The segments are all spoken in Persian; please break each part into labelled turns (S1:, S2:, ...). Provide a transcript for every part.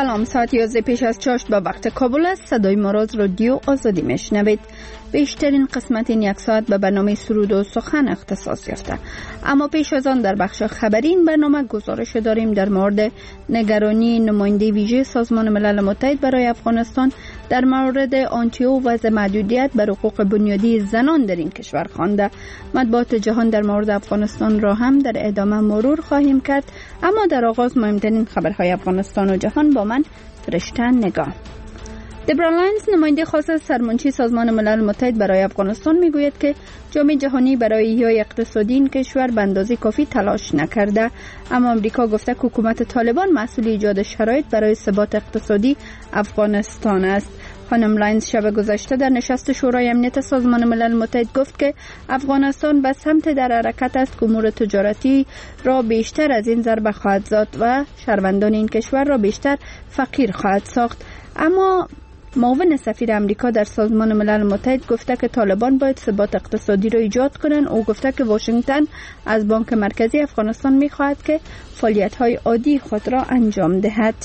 S1: سلام، ساعت 11 پیش از چاشت با وقت کابل است. صدای ما را از رادیو آزادی میشنوید. بیشترین قسمت این یک ساعت به برنامه سرود و سخن اختصاص یافته. اما پیش از آن در بخش خبری این برنامه گزارش داریم در مورد نگرانی نماینده ویژه سازمان ملل متحد برای افغانستان در مورد آنچه او وضع محدودیت بر حقوق بنیادی زنان در این کشور خوانده. مطبوعات جهان در مورد افغانستان را هم در ادامه مرور خواهیم کرد، اما در آغاز مهمترین خبرهای افغانستان و جهان با من فرشته نگاه. دبرا لاینز، نماینده خاص سرمنشی سازمان ملل متحد برای افغانستان، میگوید که جامعه جهانی برای احیای اقتصادی این کشور به اندازه کافی تلاش نکرده، اما امریکا گفته که حکومت طالبان مسئول ایجاد شرایط برای ثبات اقتصادی افغانستان است. خانم لاینز شب گذشته در نشست شورای امنیت سازمان ملل متحد گفت که افغانستان به سمت در حرکت است که امور تجارتی را بیشتر از این ضربه خواهد زد و شهروندان این کشور را بیشتر فقیر خواهد ساخت. اما معاون سفیر امریکا در سازمان ملل متحد گفته که طالبان باید ثبات اقتصادی را ایجاد کنند. او گفته که واشنگتن از بانک مرکزی افغانستان می‌خواهد که فعالیت‌های عادی خود را انجام دهد.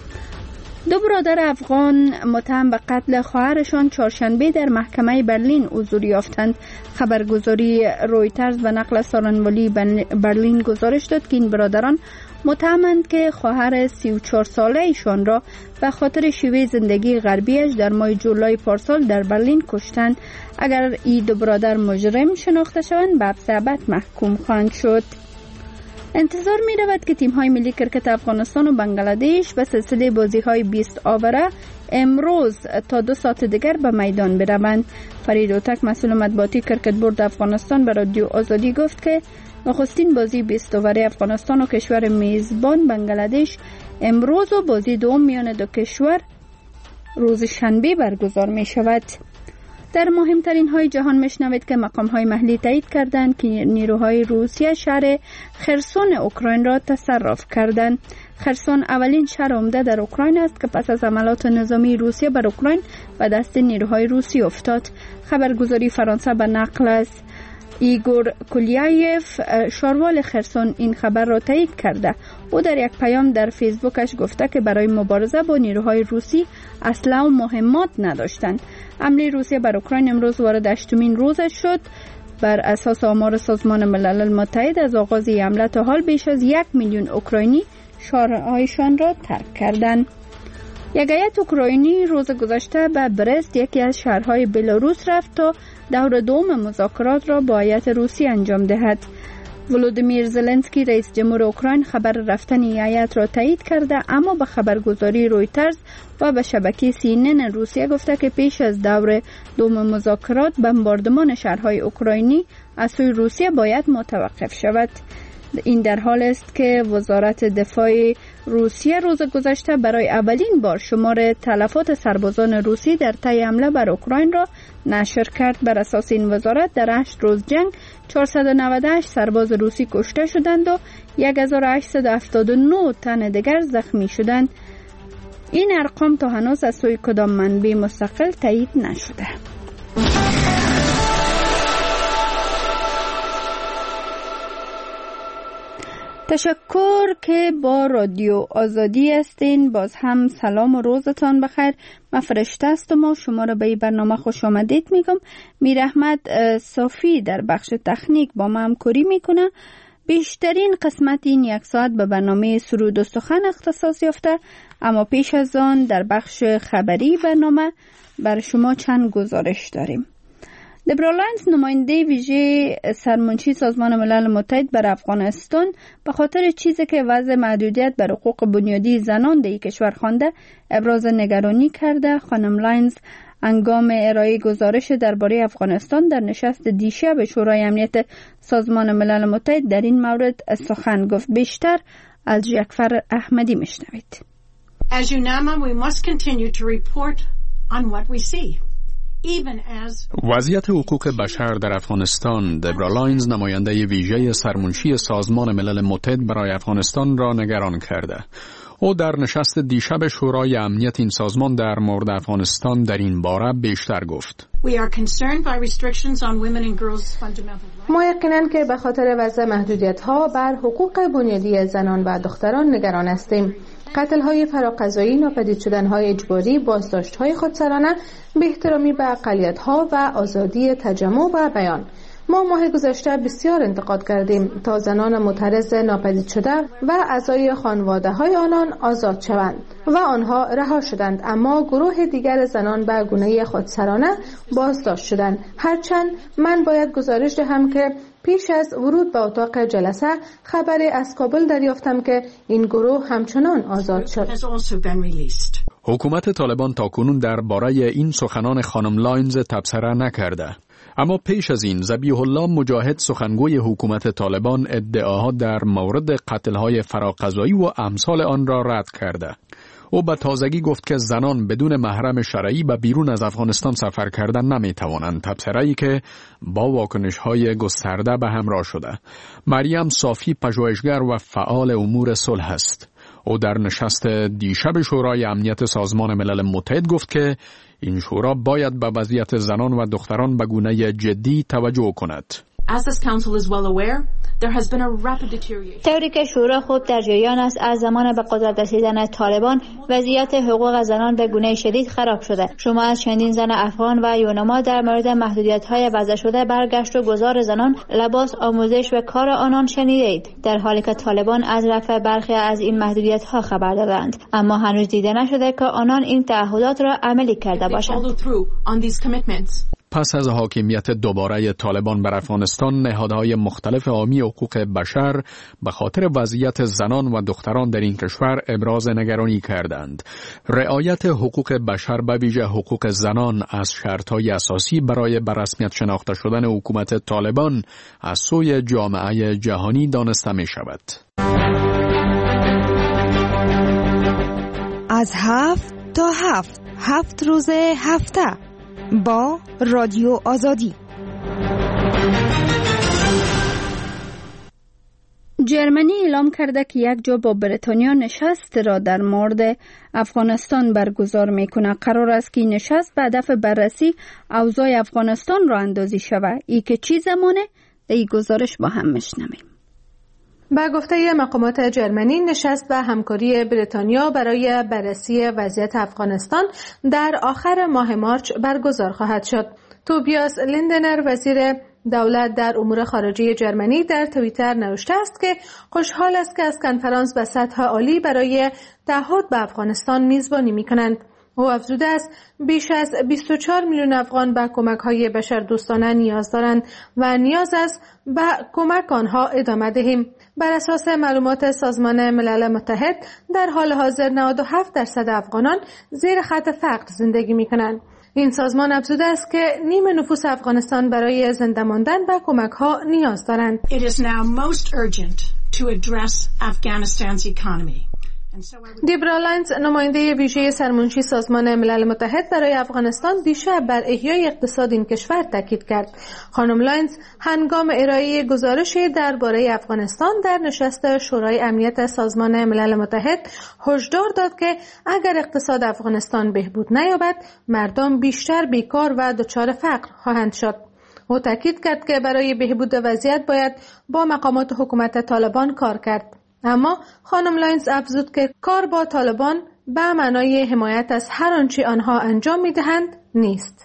S1: دو برادر افغان متهم به قتل خواهرشان چهارشنبه در محکمه برلین حضور یافتند. خبرگزاری رویترز و نقل سخنگوی برلین گزارش داد که این برادران متهمند که خواهر 34 ساله ایشان را به خاطر شیوه زندگی غربیش در ماه جولای پارسال در برلین کشتند. اگر این دو برادر مجرم شناخته شوند به حبس ابد محکوم خواهند شد. انتظار می رود که تیم های ملی کرکت افغانستان و بنگلادش به سلسله بازی های 20 آوره امروز تا 2 ساعت دیگر به میدان بروند. فرید اوتک، مسئول مطبوعاتی کرکت بورد افغانستان، به رادیو آزادی گفت که نخستین بازی 20 آوره افغانستان و کشور میزبان بنگلادش امروز و بازی دوم میان دو کشور روز شنبه برگزار می شود. در مهمترین های جهان میشنوید که مقام های محلی تایید کردند که نیروهای روسیه شهر خرسون اوکراین را تصرف کردند. خرسون اولین شهر عمده در اوکراین است که پس از عملات نظامی روسیه بر اوکراین به دست نیروهای روسی افتاد. خبرگزاری فرانسه به نقل از ایگور کولیایف، شاروال خرسون، این خبر را تایید کرده. او در یک پیام در فیسبوکش گفته که برای مبارزه با نیروهای روسی اسلحه و مهمات نداشتند. حمله روسیه بر اوکراین امروز وارد 8مین روزش شد. بر اساس آمار سازمان ملل متحد از آغاز حمله تا حال بیش از 1 میلیون اوکراینی شهرهایشان را ترک کردند. یک هیئت اوکراینی روز گذشته به برست، یکی از شهرهای بلاروس، رفت تا دور دوم مذاکرات را با هیئت روسی انجام دهد. ولودیمیر زلنسکی، رئیس جمهور اوکراین، خبر رفتن هیئت را تایید کرده، اما به خبرگزاری رویترز و به شبکه CNN روسیه گفته که پیش از دور دوم مذاکرات بمباردمان شهرهای اوکراینی از سوی روسیه باید متوقف شود. این در حال است که وزارت دفاع روسیه روز گذشته برای اولین بار شمار تلفات سربازان روسی در طی حمله بر اوکراین را نشر کرد. بر اساس این وزارت در 8 روز جنگ 498 سرباز روسی کشته شدند و 1879 تن دیگر زخمی شدند. این ارقام تا هنوز از سوی کدام منبع مستقل تایید نشده. تشکر که با رادیو آزادی هستین. باز هم سلام و روزتان بخیر. من فرشته هستم و شما را به این برنامه خوش آمدید میگم. میر احمد صافی در بخش تکنیک با ما همکاری میکنه. بیشترین قسمت این یک ساعت به برنامه سرود و سخن اختصاص یافته، اما پیش از آن در بخش خبری برنامه بر شما چند گزارش داریم. دبرا لاینز، نماینده ویژه سرمنشی سازمان ملل متحد بر افغانستان، به خاطر چیزی که وضع محدودیت بر حقوق بنیادی زنان در کشور خوانده ابراز نگرانی کرده. خانم لاینز هنگام ارائه گزارش درباره افغانستان در نشست دیشب شورای امنیت سازمان ملل متحد در این مورد سخن گفت. بیشتر از جعفر احمدی میشنوید.
S2: As UNAMA, we must continue to report on what we see.
S3: وضعیت حقوق بشر در افغانستان. دبرا لاینز، نماینده ویژه سرمنشی سازمان ملل متحد برای افغانستان، را نگران کرده. او در نشست دیشب شورای امنیت این سازمان در مورد افغانستان در این باره بیشتر گفت.
S4: ما یقیناً که به خاطر وضع محدودیت‌ها بر حقوق بنیادی زنان و دختران نگران هستیم. قتل‌های فراقضایی، ناپدید شدن‌های اجباری، بازداشت‌های خودسرانه، بی‌احترامی به اقلیت‌ها و آزادی تجمع و بیان. ما ماه گذشته بسیار انتقاد کردیم تا زنان معترض ناپدید شده و اعضای خانواده‌های آنان آزاد شوند و آنها رها شدند، اما گروه دیگر زنان به گونه خودسرانه بازداشت شدند. هرچند من باید گزارش دهم که پیش از ورود به اتاق جلسه خبری از کابل دریافتم که این گروه همچنان آزاد شد.
S3: حکومت طالبان تاکنون درباره این سخنان خانم لاینز تبصره نکرده. اما پیش از این ذبیح الله مجاهد سخنگوی حکومت طالبان ادعاها در مورد قتل‌های فراقضایی و امثال آن را رد کرده. او به تازگی گفت که زنان بدون محرم شرعی به بیرون از افغانستان سفر کردن نمی‌توانند، تبصره‌ای که با واکنش‌های گسترده به همراه شده. مریم صافی پژوهشگر و فعال امور صلح است. او در نشست دیشب شورای امنیت سازمان ملل متحد گفت که این شورا باید به وضعیت زنان و دختران به گونه جدی توجه کند.
S5: طوری که شورا خود در جریان است، از زمان به قدرت رسیدن طالبان وضعیت حقوق زنان به گونه شدید خراب شده. شما از چندین زن افغان و یونما در مورد محدودیت‌های وضع شده برگشت و گذار زنان، لباس، آموزش و کار آنان شنیدید، در حالی که طالبان از رفع برخی از این محدودیت‌ها خبر دادند، اما هنوز دیده نشده که آنان این تعهدات را عملی کرده باشند.
S3: پس از حاکمیت دوباره طالبان بر افغانستان، نهادهای مختلف حامی حقوق بشر به خاطر وضعیت زنان و دختران در این کشور ابراز نگرانی کردند. رعایت حقوق بشر به ویژه حقوق زنان از شرطهای اساسی برای به رسمیت شناخته شدن حکومت طالبان از سوی جامعه جهانی دانسته می شود.
S6: از 7 تا 7 روز هفته با رادیو آزادی.
S1: جرمنی اعلام کرده که یک جا با بریتانیا نشست را در مورد افغانستان برگزار میکنه. قرار است که این نشست به هدف بررسی اوضاع افغانستان را اندازی شود. ای که چی زمانه؟ در این گزارش با هم میشنویم.
S4: با گفته مقامات جرمنی، نشست به همکاری بریتانیا برای بررسی وضعیت افغانستان در آخر ماه مارچ برگزار خواهد شد. توبیاس لیندنر، وزیر دولت در امور خارجه جرمنی، در توییتر نوشته است که خوشحال است که از کنفرانس به سطح عالی برای تعهد به افغانستان میزبانی می‌کنند. او افزوده است بیش از 24 میلیون افغان به کمک‌های بشردوستانه نیاز دارند و نیاز است به کمک آنها ادامه دهیم. بر اساس معلومات سازمان ملل متحد، در حال حاضر 97% افغانان زیر خط فقر زندگی می‌کنند. این سازمان افزوده است که نیم نفوس افغانستان برای زنده ماندن به کمک‌ها نیاز دارند.
S2: It is now most urgent to address Afghanistan's economy.
S4: دیبرا لاینز، نماینده ویژه سرمنشی سازمان ملل متحد برای افغانستان، دیشب بر احیای اقتصاد این کشور تاکید کرد. خانم لاینز هنگام ارائه گزارشی درباره افغانستان در نشست شورای امنیت سازمان ملل متحد هشدار داد که اگر اقتصاد افغانستان بهبود نیابد، مردم بیشتر بیکار و دچار فقر خواهند شد. او تاکید کرد که برای بهبود وضعیت باید با مقامات حکومت طالبان کار کرد. اما خانم لاینز افزود که کار با طالبان به معنای حمایت از هر آنچه آنها انجام می‌دهند نیست.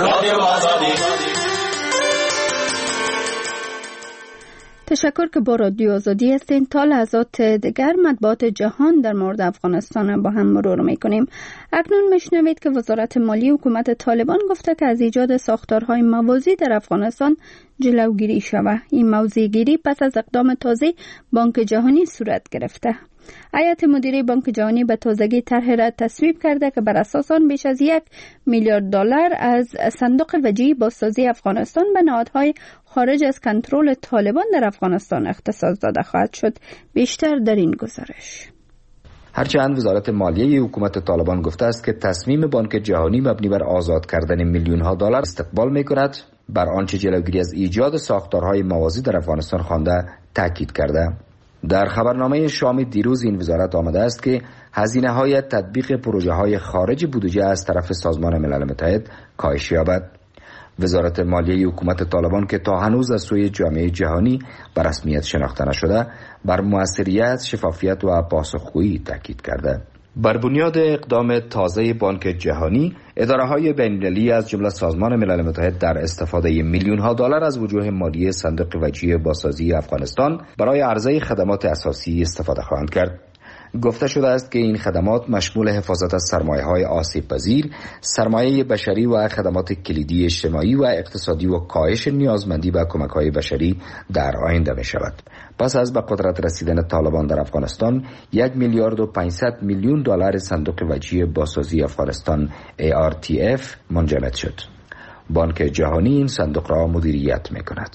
S1: تشکر که با رادیو آزادی هستین. تا لحظات دیگر مطبوعات جهان در مورد افغانستان با هم مرور میکنیم. اکنون میشنوید که وزارت مالی حکومت طالبان گفته که از ایجاد ساختارهای موازی در افغانستان جلوگیری شود. این موضع‌گیری پس از اقدام تازه بانک جهانی صورت گرفته. هیئت مدیره بانک جهانی به تازگی طرحی را تصویب کرده که بر اساس آن بیش از 1 میلیارد دلار از صندوق وجهی بازسازی افغانستان به نهادهای خارج از کنترل طالبان در افغانستان اختصاص داده خواهد شد. بیشتر در این گزارش.
S7: هرچند وزارت مالیه حکومت طالبان گفته است که تصمیم بانک جهانی مبنی بر آزاد کردن میلیون ها دلار استقبال می‌کند، بر آنچه جلوگیری از ایجاد ساختارهای موازی در افغانستان خوانده تاکید کرده. در خبرنامه شامی دیروز این وزارت آمده است که هزینه‌های تطبیق پروژه‌های خارج بودجه از طرف سازمان ملل متحد کاهش یابد. وزارت مالیه حکومت طالبان که تا هنوز از سوی جامعه جهانی به رسمیت شناخته نشده، بر موثریت، شفافیت و پاسخگویی تاکید کرده. بر بنیاد اقدام تازه بانک جهانی، اداره‌های بین‌المللی از جمله سازمان ملل متحد در استفاده میلیون‌ها دلار از وجوه مالی صندوق وجیه بازسازی افغانستان برای عرضه خدمات اساسی استفاده خواهند کرد. گفته شده است که این خدمات مشمول حفاظت از سرمایه‌های آسیب‌پذیر، سرمایه بشری و خدمات کلیدی اجتماعی و اقتصادی و کاهش نیازمندی به کمک‌های بشری در آینده می‌شود. پس از به قدرت رسیدن طالبان در افغانستان، 1 میلیارد و 500 میلیون دلار صندوق وجیه بازسازی افغانستان ARTF منجمد شد. بانک جهانی این صندوق را مدیریت می‌کند.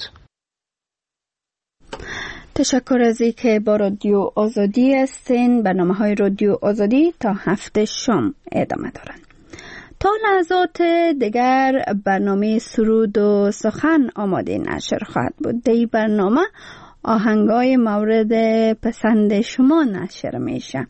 S1: تشکر از اینکه با رادیو آزادی هستین. برنامه‌های رادیو آزادی تا هفته شام ادامه دارند. تا لحظات دیگر برنامه سرود و سخن آماده نشر خواهد بود. در این برنامه آهنگای مورد پسند شما نشر میشه.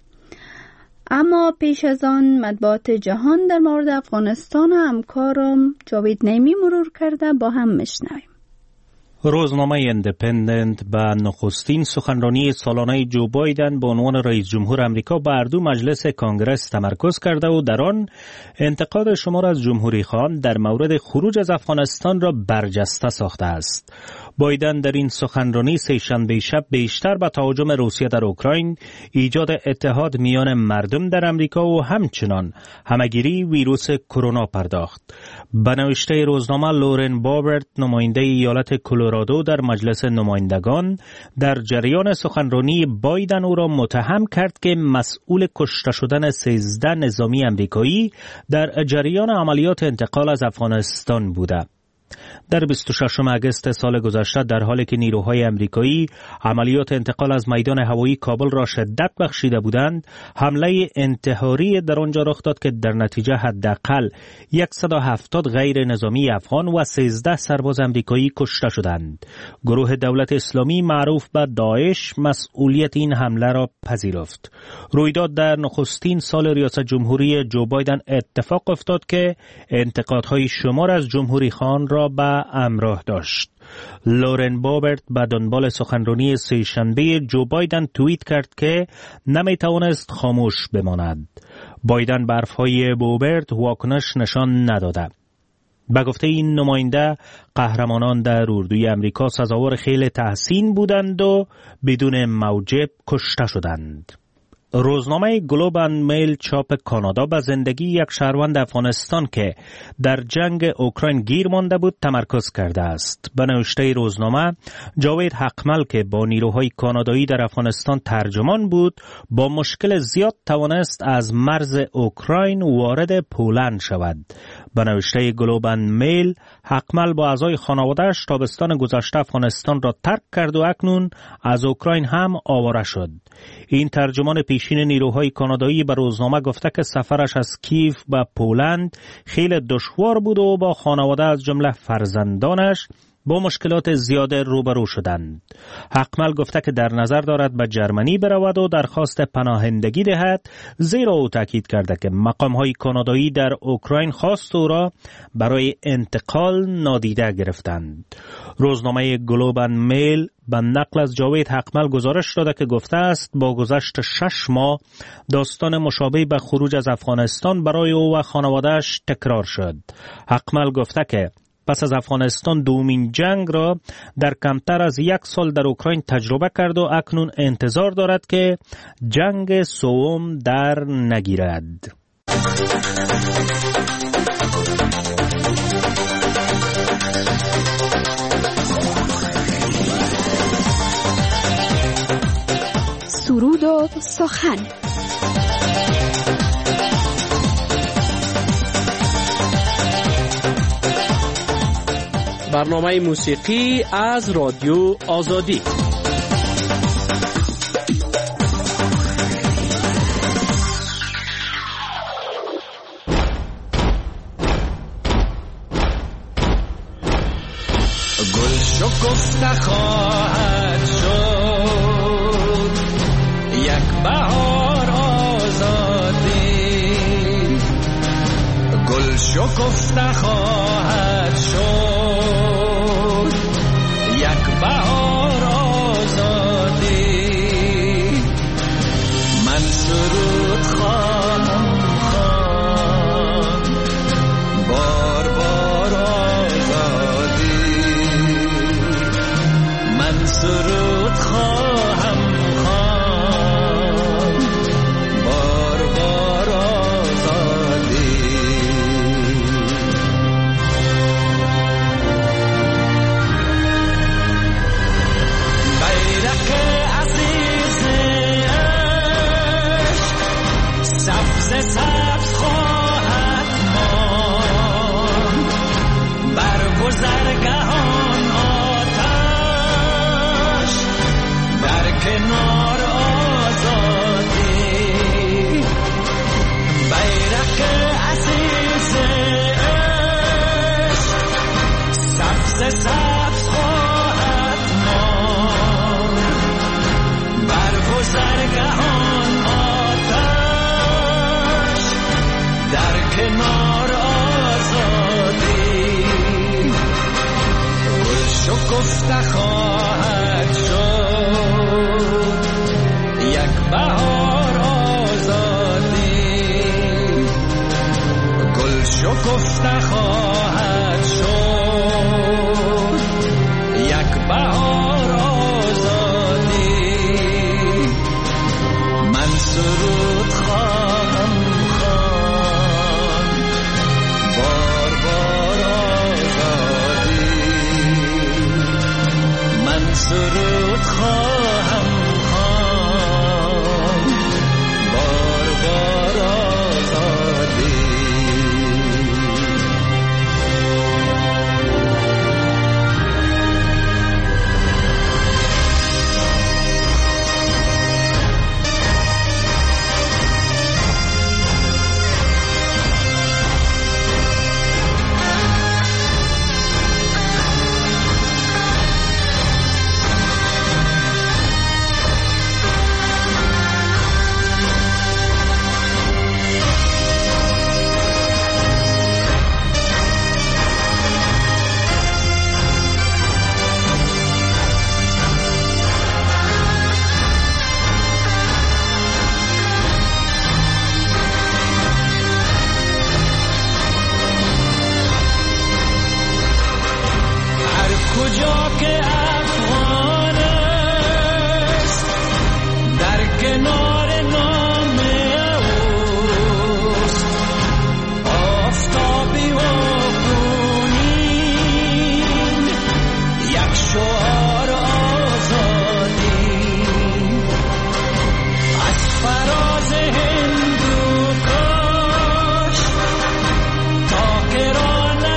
S1: اما پیش از آن مطبوعات جهان در مورد افغانستان و همکارم جاوید نعیمی مرور کرده، با هم میشنویم.
S8: روزنامه ایندیپندنت به نخستین سخنرانی سالانه جو بایدن به عنوان رئیس جمهور امریکا به هر دو مجلس کانگرس تمرکز کرده و در آن انتقاد شمار از جمهوری خواهان در مورد خروج از افغانستان را برجسته ساخته است. بایدن در این سخنرانی سه‌شنبه شب بیشتر به تهاجم روسیه در اوکراین، ایجاد اتحاد میان مردم در امریکا و همچنان همگیری ویروس کرونا پرداخت. به نوشته روزنامه، لورن بابرت، نماینده ایالت کلرادو در مجلس نمایندگان، در جریان سخنرانی بایدن او را متهم کرد که مسئول کشته شدن 13 نظامی امریکایی در جریان عملیات انتقال از افغانستان بوده. در 26 اگست سال گذشته، در حالی که نیروهای امریکایی عملیات انتقال از میدان هوایی کابل را شدت بخشیده بودند، حمله انتحاری در آنجا رخ داد که در نتیجه حداقل 170 غیر نظامی افغان و 13 سرباز امریکایی کشته شدند. گروه دولت اسلامی معروف به داعش مسئولیت این حمله را پذیرفت. رویداد در نخستین سال ریاست جمهوری جو بایدن اتفاق افتاد که انتقادهای شمار از جمهوری خان را به همراه داشت. لورن بابرت به دنبال سخنرانی سه‌شنبه جو بایدن توییت کرد که نمیتوانست خاموش بماند. بایدن به حرفهای بابرت واکنش نشان نداده. به گفته این نماینده، قهرمانان در اردوی امریکا سزاوار خیل تحسین بودند و بدون موجب کشته شدند. روزنامه گلوب اند میل چاپ کانادا به زندگی یک شهروند افغانستان که در جنگ اوکراین گیر مانده بود تمرکز کرده است. به نوشته روزنامه، جاوید حقمل که با نیروهای کانادایی در افغانستان ترجمان بود، با مشکل زیاد توانست از مرز اوکراین وارد پولند شود. به نوشته گلوب اند میل، حقمل با اعضای خانواده‌اش تابستان گذشته افغانستان را ترک کرد و اکنون از اوکراین هم آواره شد. این ترجمان پیشین نیروهای کانادایی به روزنامه گفته که سفرش از کیف به پولند خیلی دشوار بود و با خانواده از جمله فرزندانش با مشکلات زیاد روبرو شدند. حقمل گفته که در نظر دارد به جرمنی برود و درخواست پناهندگی دهد، زیرا او تاکید کرده که مقام‌های کانادایی در اوکراین خواست او را برای انتقال نادیده گرفتند. روزنامه گلوب اند میل به نقل از جاوید حقمل گزارش داده که گفته است با گذشت 6 ماه داستان مشابه به خروج از افغانستان برای او و خانواده‌اش تکرار شد. حقمل گفته که پس از افغانستان دومین جنگ را در کمتر از 1 سال در اوکراین تجربه کرد و اکنون انتظار دارد که جنگ سوم در نگیرد.
S1: سرود و سخن.
S9: برنامه موسیقی از رادیو آزادی.
S10: گل شکفته خواهد شد یک بهار آزادی، گل گل شکفته خواهد شد یک بهار آزادی. من سرود خواهم خواند بار بار آزادی. من سرود خواهم خواند بار بار آزادی. بیرق عزیز سبز سبز خواهد ماند بر گذرگاهان آتش در کنار آزادی. بیرق عزیز سبز سبز خواهد ماند بر گذرگاهان در کنار آزادی. گل شکفته خواهد شد یک بهار آزادی. گل شکفته خواهد شد یک بهار آزادی. من سرود خواهم بار بار آزادی. من سرود خواهم خواند بار بار آزادی. کجا که افغان است در کنار نام اوست آفتابی و خونین یک شعار آزادی. از فراز هندوکش تا کرانه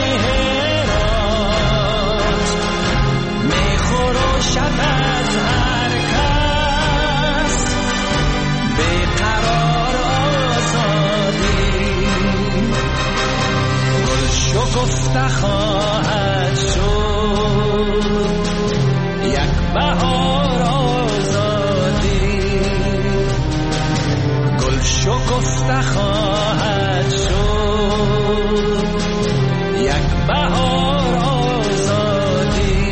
S10: شد از هر کس بیقرار آزادی. گل شکفته خواهد شد یک بهار آزادی. گل شکفته خواهد شد یک بهار آزادی.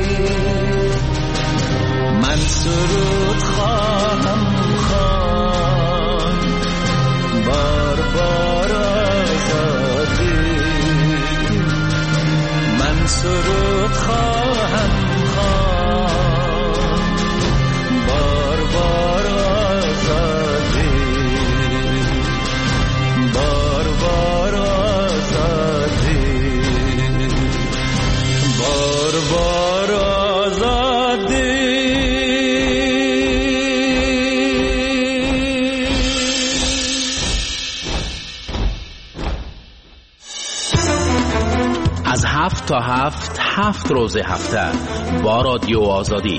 S10: من سرود خواهم خواند بار بار آزادی. من سرود خواهم خواند بار بار آزادی. بار بار آزادی. بار بار آزادی.
S9: از 7 تا 7 روز هفته با رادیو آزادی.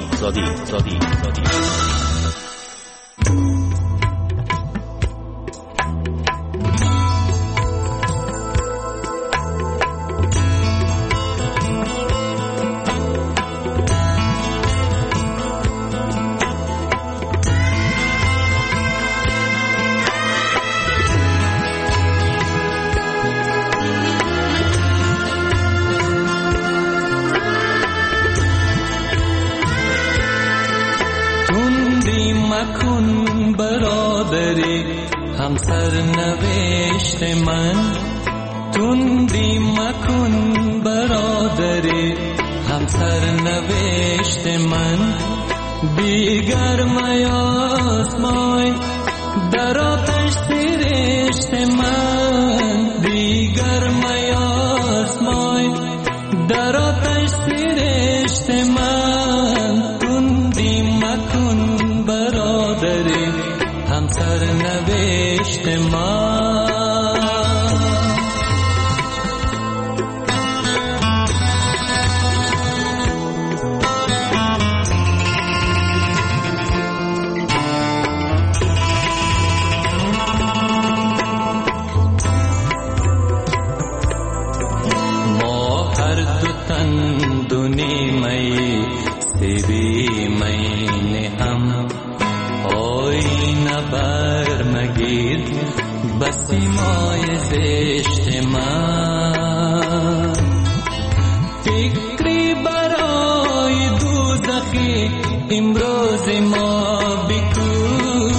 S10: مکن برادری همسر نوشت من تندی مکن برادری همسر نوشت من دیگر میازمای در آتش سرشت من دیگر میازمای در آتش سرشت من تندی مکن برادری همسر نوشت من بسیمای زشت من فکری برای دوزخی امروز ما بکو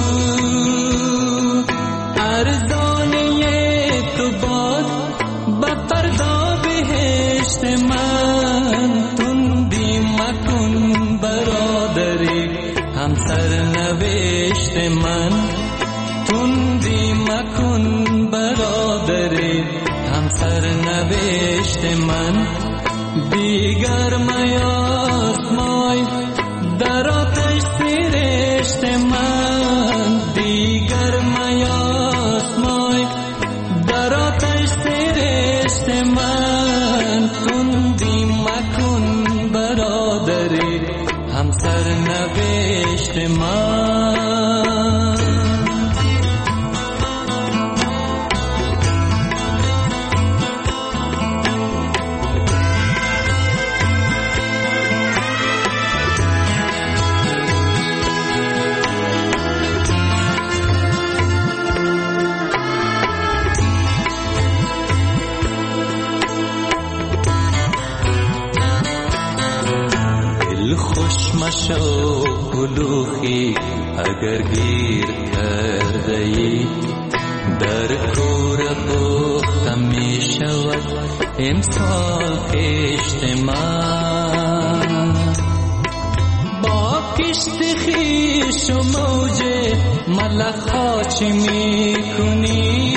S10: ارزانی تو باز به فردا بهشت من تندی مکن برادری همسر نوشت من تندی مکن برادری همسر نوشت من دیگر میازمای در آتش سرشت من دیگر میازمای در آتش سرشت من تندی مکن برادری همسر نوشت من مشو کلوخی اگر گیر کرده ای در کور پختم می شود امسال کشت من با کشت خیش و موج ملخ ها چی می کنی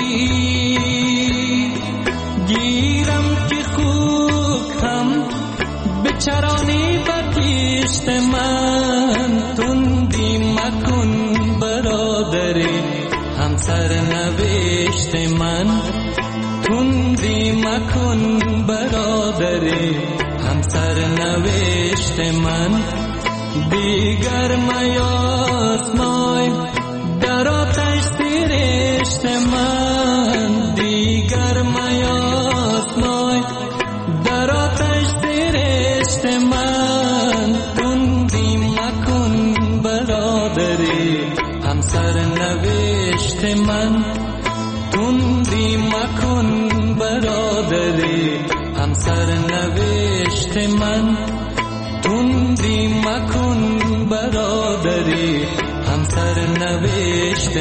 S10: گیرم که خوک هم بچرانی بکشت من تندی مکن برادری همسر نوشت من تندی مکن برادری همسر نوشت من دیگر میازمای در آتش سرشت من دیگر میازمای در آتش سرشت من تندی مکن برادری همسر نوشت من تندی مکن برادری همسر نوشت من تندی مکن برادری همسر نوشت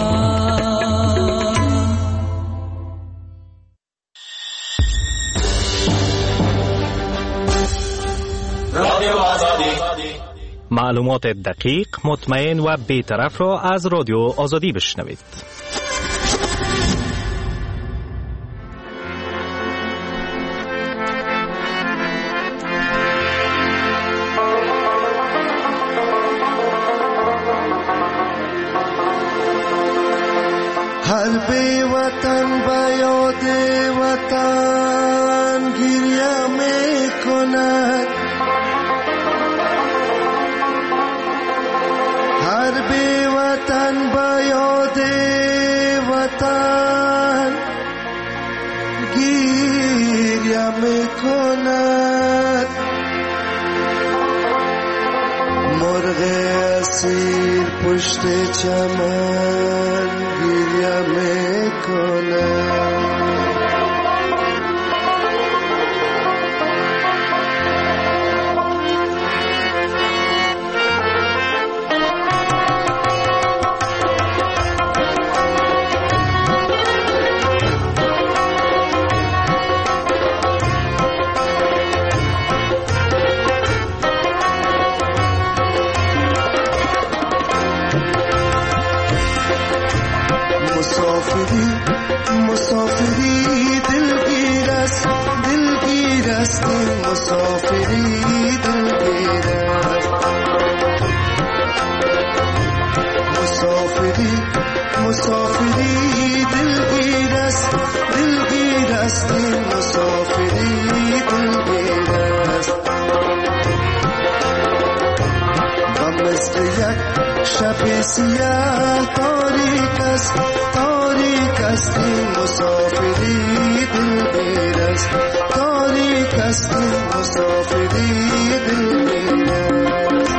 S10: من
S9: رادیو آزادی
S8: معلومات دقیق، مطمئن و بی‌طرف را از رادیو آزادی بشنوید.
S11: هر بی وطن با یاد وطن گریه می کند هر بی وطن با یاد وطن گریه می کند مرغ اسیر پشت چمن گریه می کند مسافری دلگیر است. مسافری دلگیر است، دلگیر است این مسافری دلگیر است. و مثل یک شب سیاه تاریک است، تاریک است این مسافری دلگیر است، تاریک است این مسافری دلگیر است.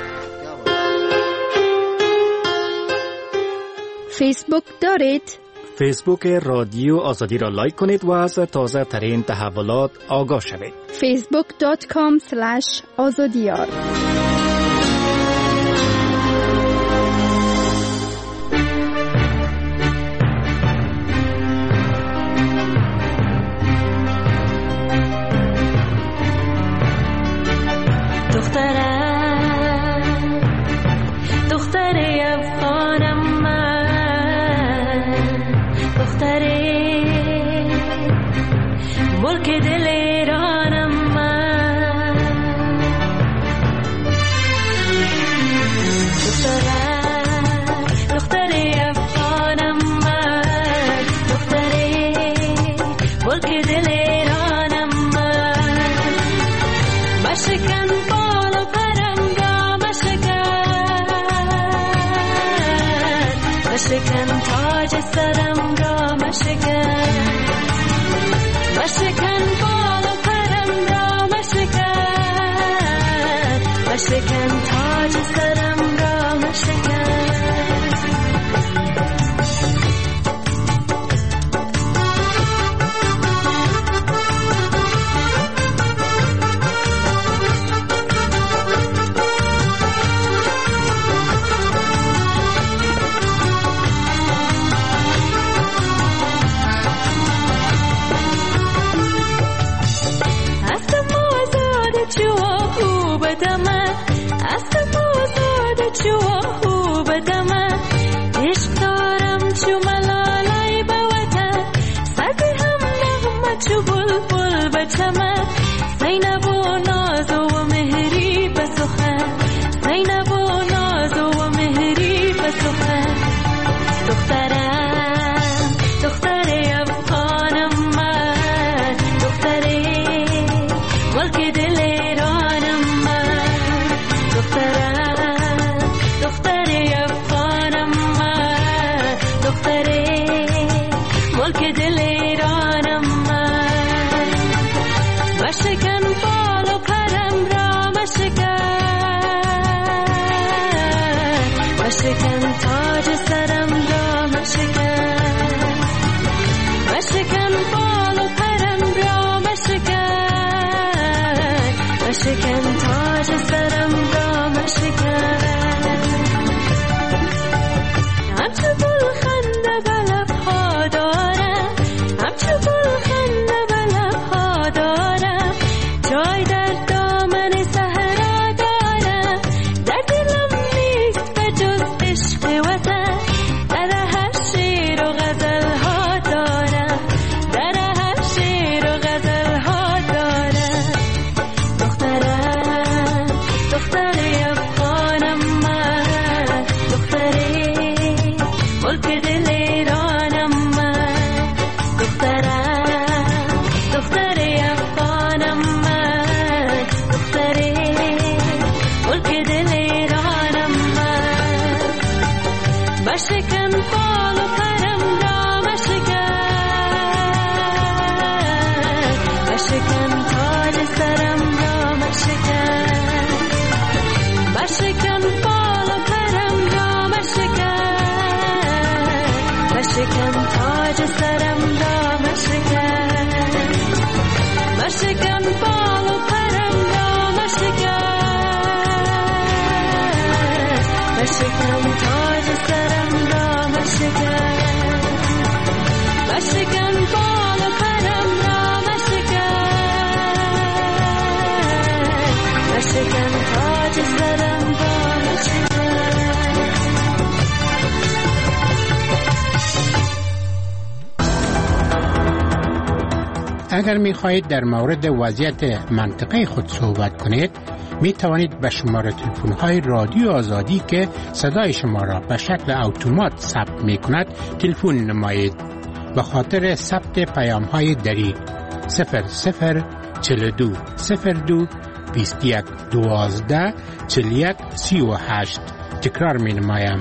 S1: فیسبوک دارید؟
S8: فیسبوک رادیو آزادی را لایک کنید و از تازه ترین تحولات آگاه شوید.
S1: facebook.com/azadiyar
S12: اگر می خواهید در مورد وضعیت منطقه خود صحبت کنید می توانید به شماره تلفن های رادیو آزادی که صدای شما را به شکل اتومات ثبت می کند تلفن نمایید. به خاطر ثبت پیام های دری 0042 02 21 12 41 38 تکرار می نمایم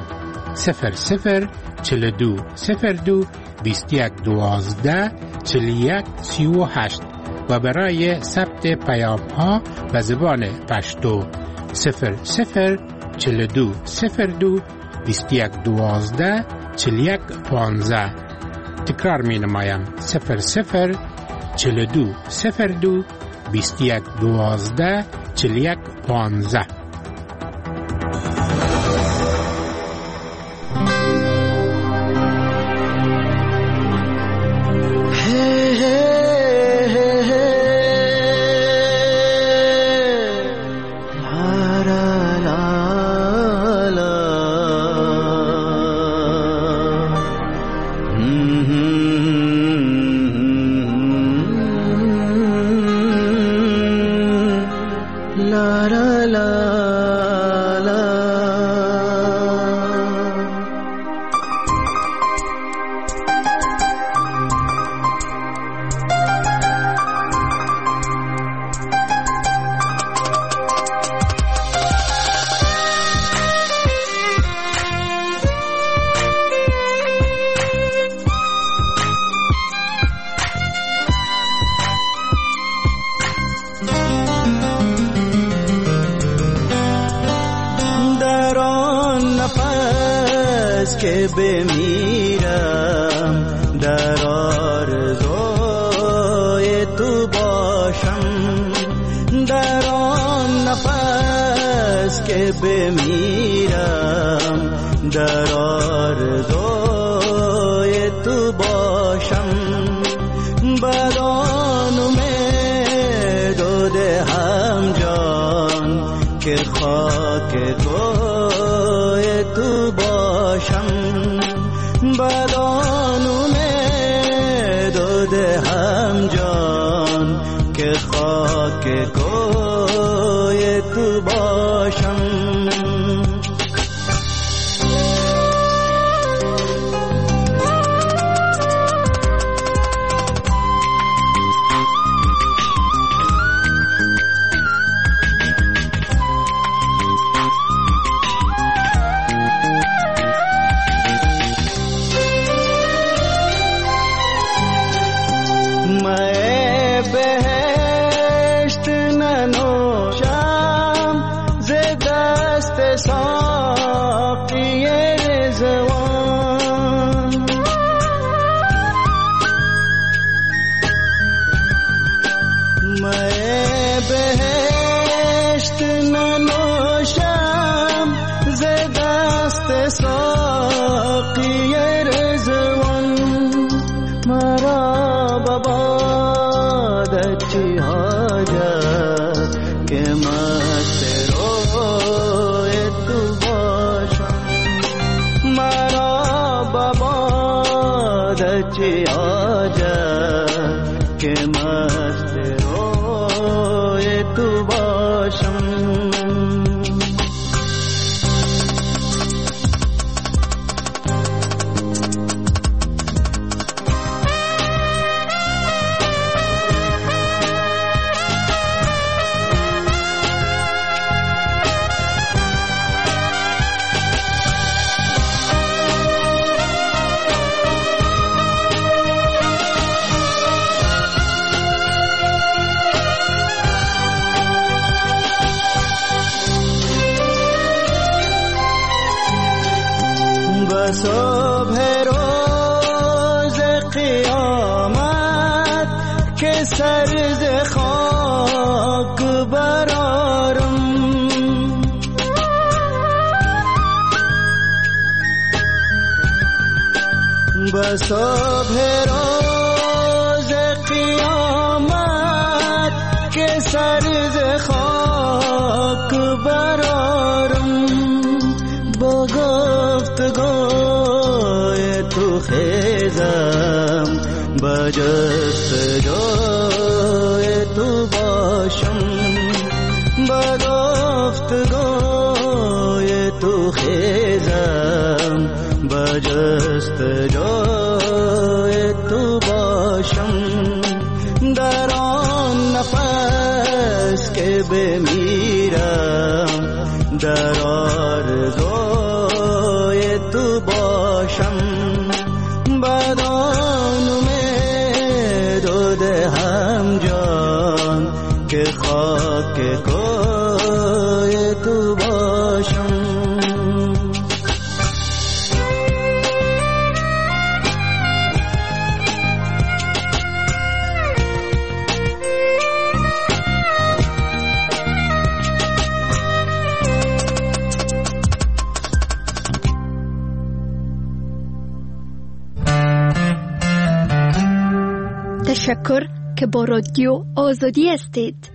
S12: 0042 02 21 12 41 38 و برای ثبت پیام ها به زبان پشتو 0042 02 21 12 41 15 تکرار می نمایم 00 42 02 21 12 41 15.
S11: که بمیرم در آرزوی تو باشم، در آن نفس که بمیرم در آرزوی تو باشم، بدان امید و دهم جان که خاک کوی تو باشم، بدان امید و دهم جان که خاک کوی تو باشم. صبح روز قیامت که سر ز خاک برارم، به صبح روز قیامت که سر ز خاک برارم، با گفتگوی تو خیزم با جستجوی تو باشم، با گفتگوی تو خیزم با جستجوی تو باشم، در آن نفس که بمیرم در آرزوی تو باشم، بدان امید و دهم جان که خاک کوی تو باشم.
S1: تشکر که با رادیو آزادی هستید.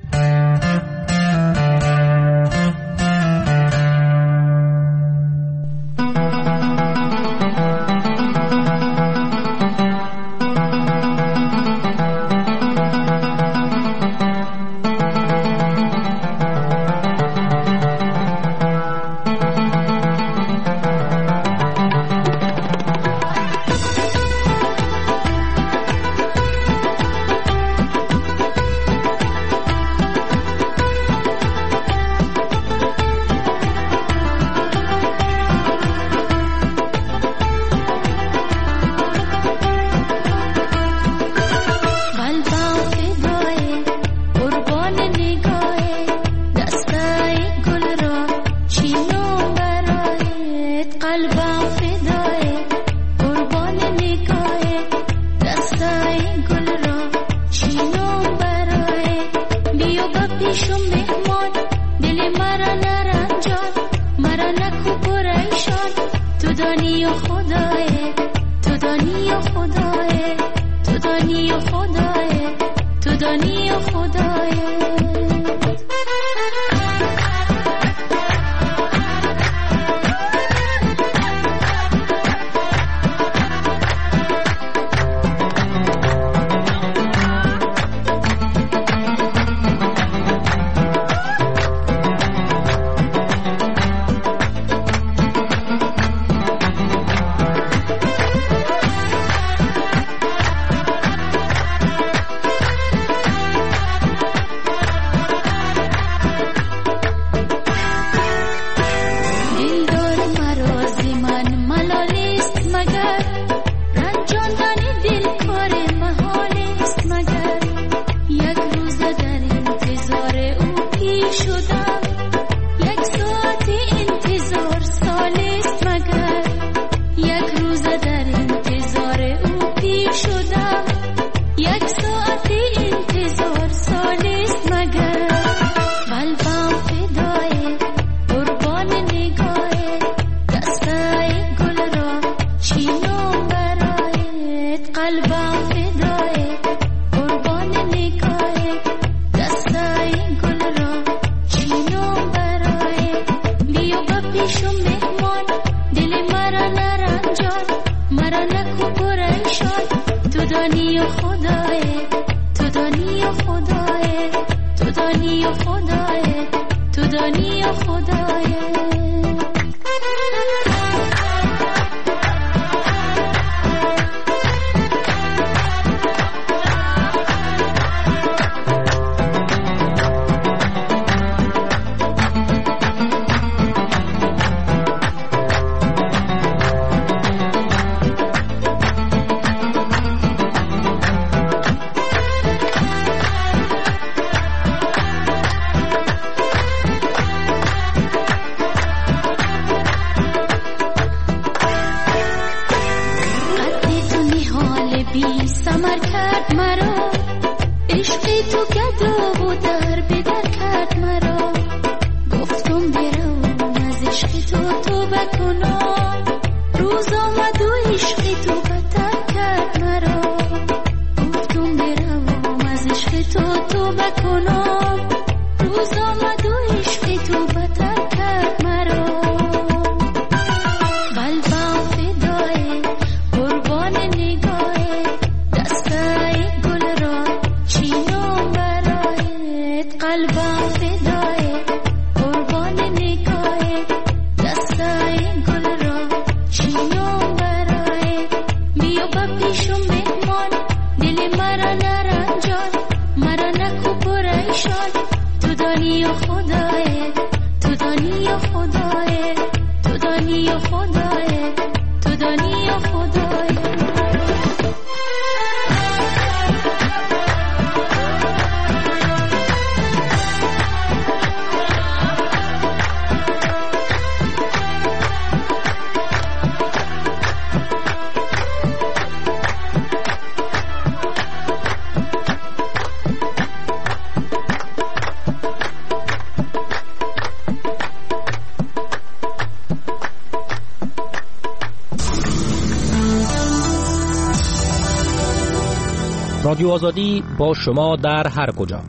S13: رادیو آزادی با شما در هر کجا.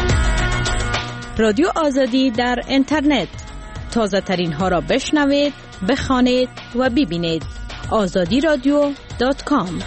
S14: رادیو آزادی در اینترنت، تازه ترین ها را بشنوید بخوانید و ببینید. azadiradio.com.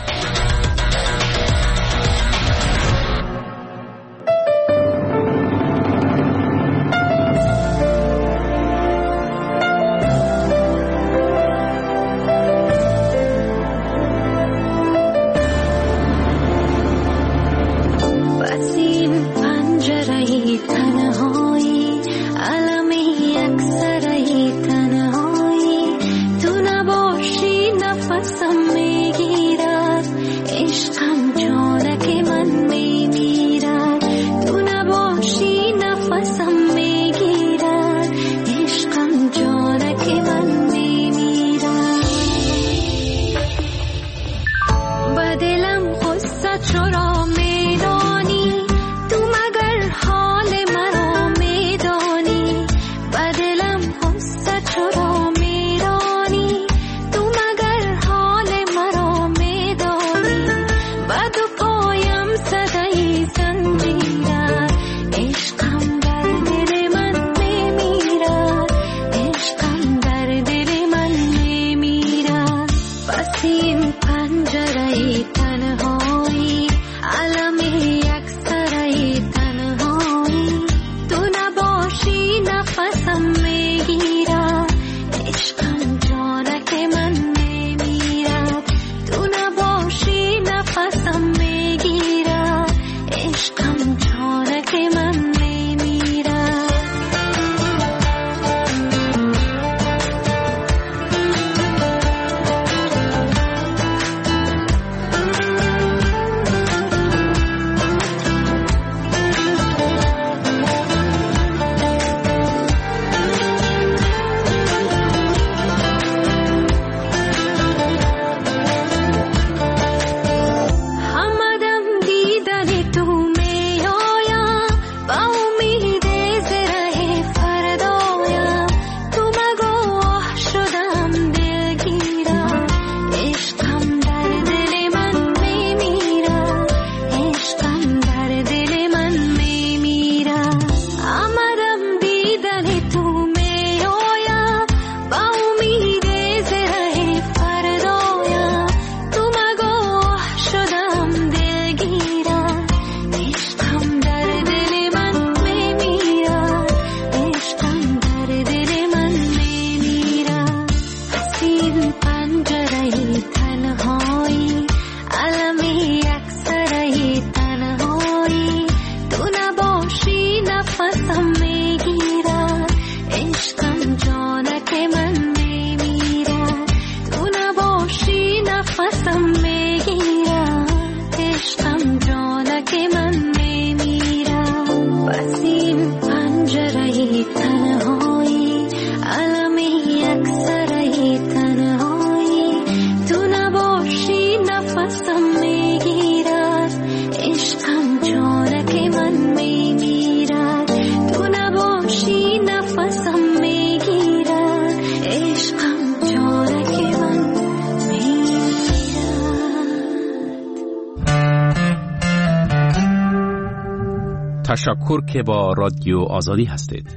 S9: تشکر که با رادیو آزادی هستید.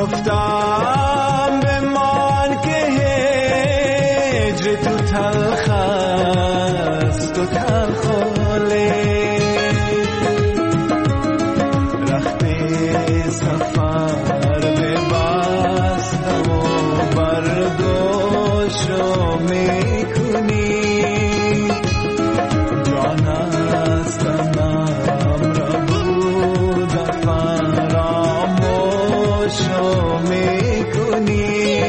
S11: گفتم بمان که هجر تو تلخ است تو تلخاله رخت سفر ببستم و برداشتم میکنی جان است تنم را بود فراموشم میکنی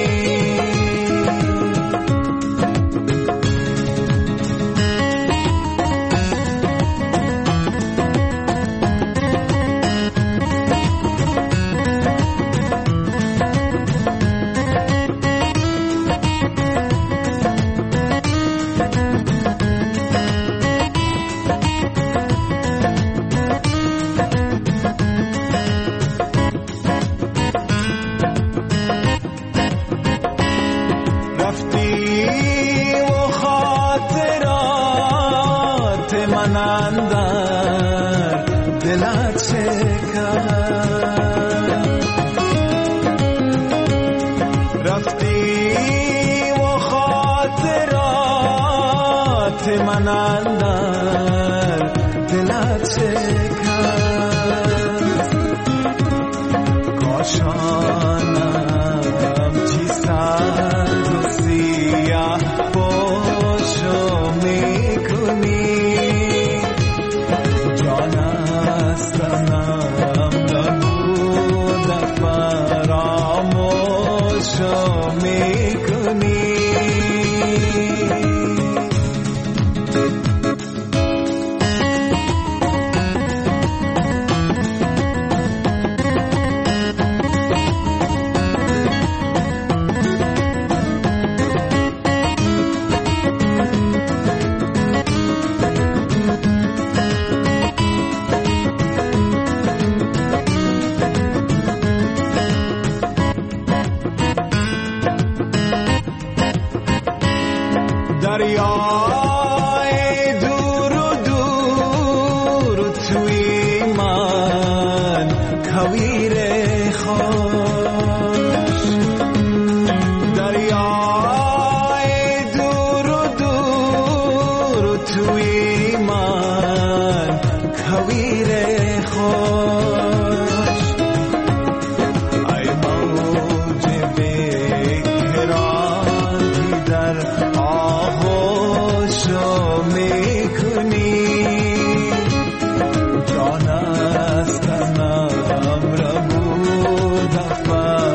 S11: من اندر دلت شکست کاشانم چی سرد و سیاه باشو میکنی جان استنم نبود فراموشو میکنی دریای دور و دور توی من کویر خوش دریای دور و دور توی من کویر خوش ای موج بیکرانی در آغوشو میکنی جان است تنم را بود